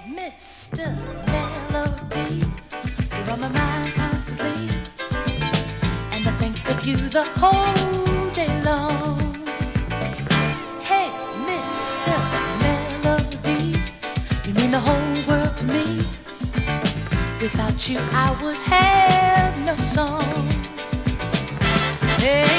Mr. Melody, you're on my mind constantly, and I think of you the whole day long. Hey, Mr. Melody, you mean the whole world to me. Without you, I would have no song. Hey.